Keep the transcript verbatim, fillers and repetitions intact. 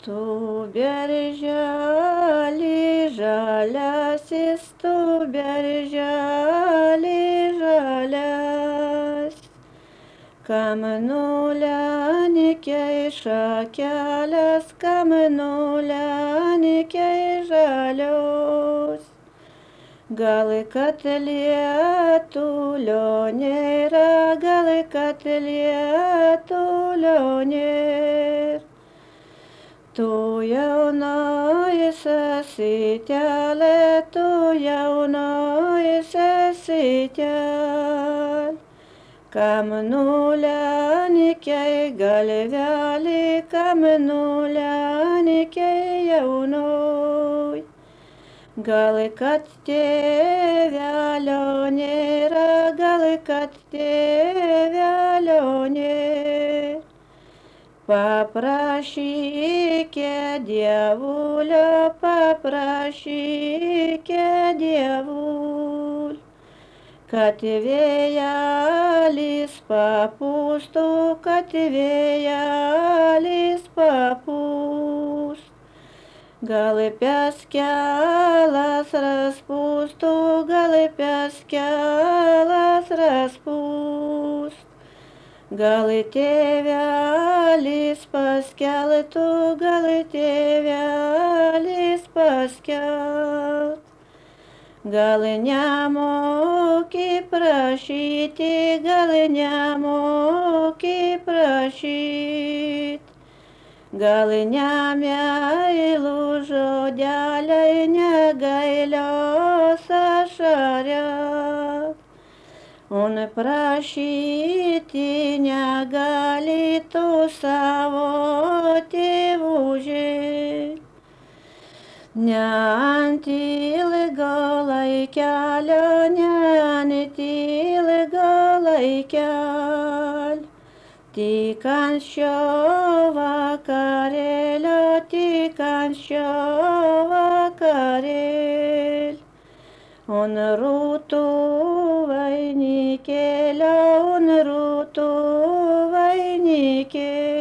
Tu berželi žaliasis, tu berželi žalias, kam nulenkei šakelės, kam nulenkei žalios. Gal kad lietulio nėra, gal kad lietulio nėra. Tu jaunoji sesitelė, tu jaunoji sesitelė, kam nulenkei galvelį, kam nulenkei jaunoj. Gal kad tėvelio nėra, gal kad tėvelio nėra. Paprašykė dievulio, paprašykė dievulio, kad vėjelis papūstų, kad vėjelis papūstų. Gal piaskelas raspūstų, gal piaskelas raspūstų. Gal tėvelis paskeltų, gal tėvelis paskelt. Gal nemoki prašyti, gal nemoki prašyti. Gal nemeilų žodeliai, negailios ašarės. Un prašyti negali tu savo tėvuži. Ne ant ilgo laikelio, ne ant ilgo laikelio. Tik ant šio vakarėlio, tik ant šio vakarėlio. Un rūtų vainikėlio, un rūtų vainikėlio.